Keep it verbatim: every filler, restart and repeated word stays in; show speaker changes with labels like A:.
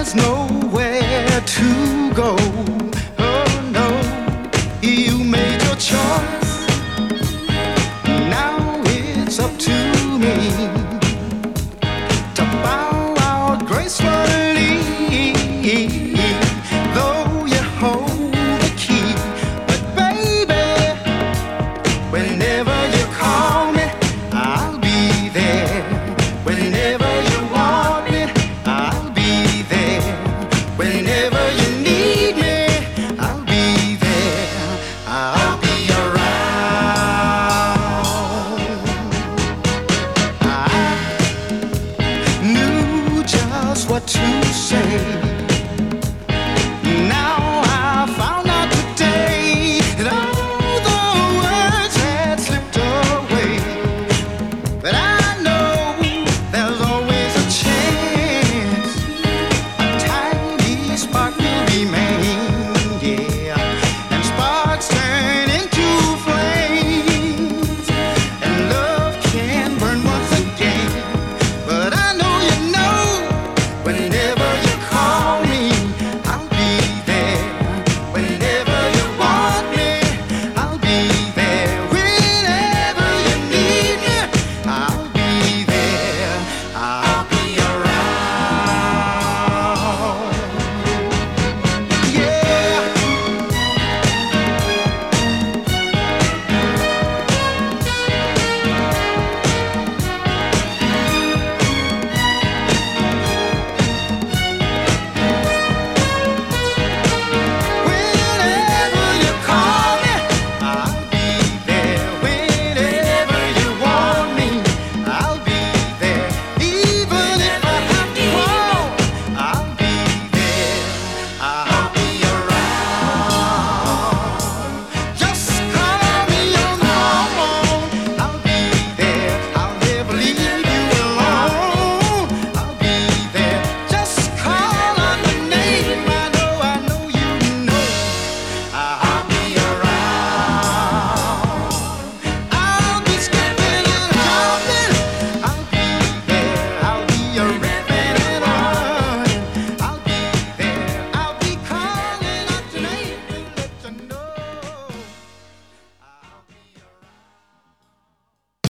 A: there's nowhere to go. Oh no, you made your choice. Now it's up to me to bow out gracefully. Though you hold the key, but baby, whenever you call me, I'll be there. Whenever you want me, I'll be there. Whenever you need me, I'll be there. I'll be around. I knew just what to say.